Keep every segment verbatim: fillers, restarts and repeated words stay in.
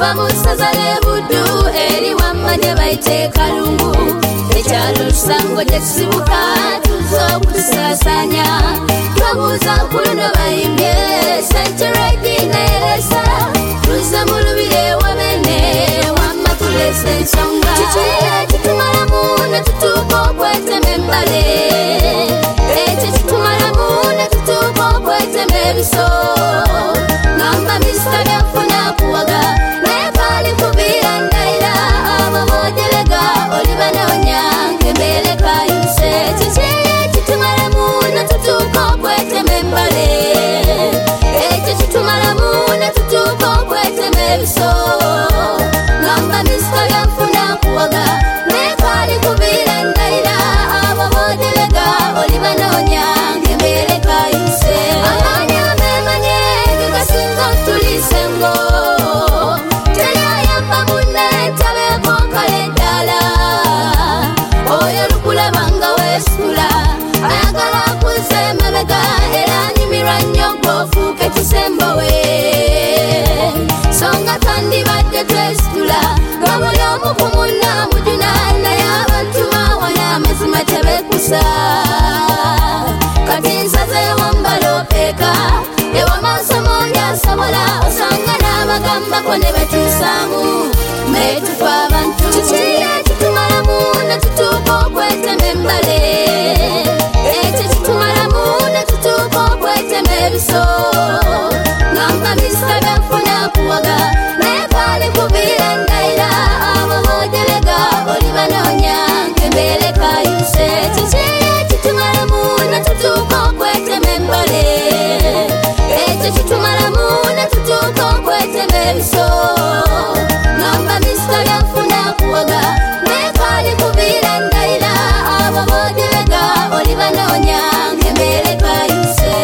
tuva mu ssaza ly'e Buddu eri wammanye bayite Kalungu ekyalo Lusango gye tusibuka tuza okutusaasaanya twabuuza ku luno bayimbye Sente Reggie n'eresa tuze mu lubiri ewabene wamma tulesa ensonga kiki ekitumalamu ne tutuuka okwetema embale ekyo kitumalamu ne tutuuka okwetema ebiso ngamba misita byanfuna kuwaga naye kaali kubiira ndayira abo boogerega oli banoonya ng'embeere kayise kiki ekitumalamu ne tutuuka okwetema embale ekyo kitumalamu ne tutuuka okwetema ebiso ngamba misita byanfuna kuwaga naye kaali kubiira ndayira abo boogerega oli banoonya ng'embeere kayise amaanyi ameemanye ge gasinga otulisa engo teri ayamba munne ntabeeko nkale ddala oyo lukulaba nga weesula ayagala akuzza emabega era anyumirwa nnyo gw'ofuuka ekisembo we songa twandibadde twesitula nga buli omu ku munne amujuna naye abantu bawana amazima tebeekusa kati nsazeewo mbalopeeka ewa maasomo ndyasobola osanga n'abagambako ne betusaamu metufa abantu kiki ekitumalamu ne tutuuka okwetema embale ekyo kitumalamu ne tutuuka okwetema ebiso ngamba misita byanfuna kuwaga naye kaali kubiira ndayira abo boogerega oli banoonya ng'embeere kayise kiki ekitumalamu ne tutuuka okwetema embale ekyo kitumalamu ne tutuuka okwetema ebiso ngamba misita byanfuna kuwaga naye kaali kubiira ndayira abo boogerega oli banoonya ng'embeere kayise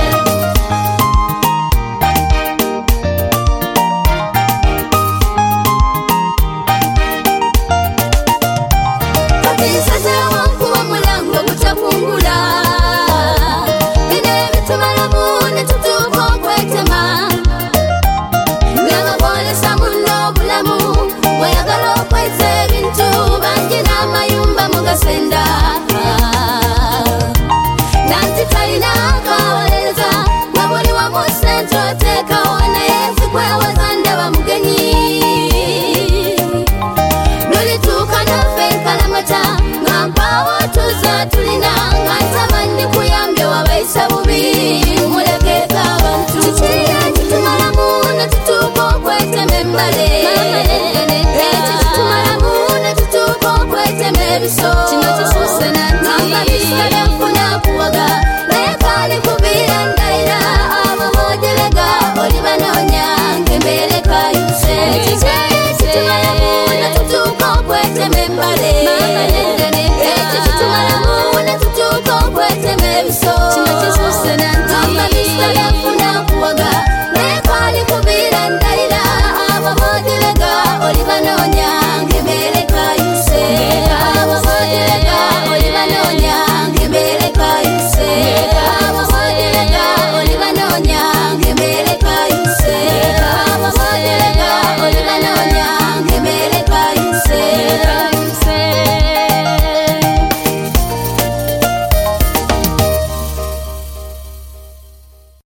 kati nsazeewo nkuba omulango gutakungula bino ebitumalamu ne tutuuka okwetema nga nga bwolesa munno obulamu bweyagala okweze